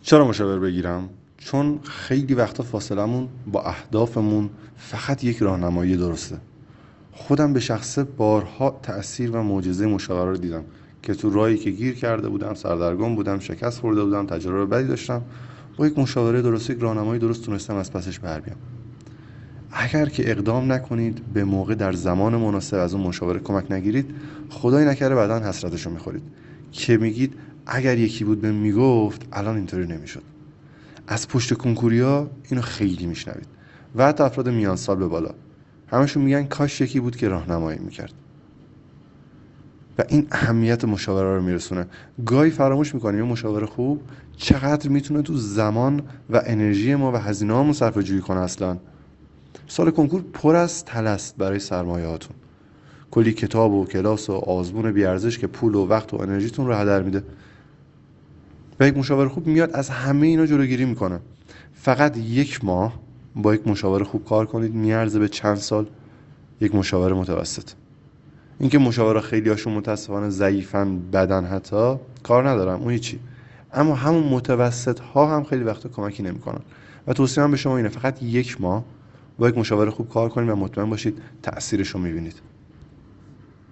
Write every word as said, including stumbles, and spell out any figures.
چرا مشاور بگیرم؟ چون خیلی وقتا فاصلمون با اهدافمون فقط یک راهنمایی درسته. خودم به شخصه بارها تأثیر و معجزه مشاوره رو دیدم که تو راهی که گیر کرده بودم، سردرگم بودم، شکست خورده بودم، تجربه بدی داشتم، با یک مشاوره درست، یک راهنمایی درست تونستم از پسش بر بیام. اگر که اقدام نکنید، به موقع در زمان مناسب از اون مشاوره کمک نگیرید، خدای نکره بعداً حسرتشو میخورید که میگید اگر یکی بود بهم میگفت الان اینطوری نمیشد. از پشت کنکوریا اینو خیلی میشنوید و حتی افراد میان سال به بالا همشون میگن کاش یکی بود که راهنمایی میکرد. و این اهمیت مشاوره رو میرسونه. گاهی فراموش میکنیم یه مشاوره خوب چقدر میتونه تو زمان و انرژی ما و هزینه‌هامون صرفه جویی کنه. اصلا سال کنکور پر از طلست برای سرمایه‌هاتون، کلی کتاب و کلاس و آزمون بیارزش که پول و وقت و انرژیتون رو هدر میده. و یک مشاور خوب میاد از همه اینا جلوگیری میکنه. فقط یک ماه با یک مشاور خوب کار کنید میارزه به چند سال یک مشاور متوسط. اینکه مشاوره خیلی هاشون متاسفانه ضعیفن، بدن حتی کار ندارم، اون هیچی، اما همون متوسط ها هم خیلی وقتا کمکی نمیکنن. و توصیه‌ام به شما اینه فقط یک ماه با یک مشاور خوب کار کنید و مطمئن باشید تأثیرش رو میبینید.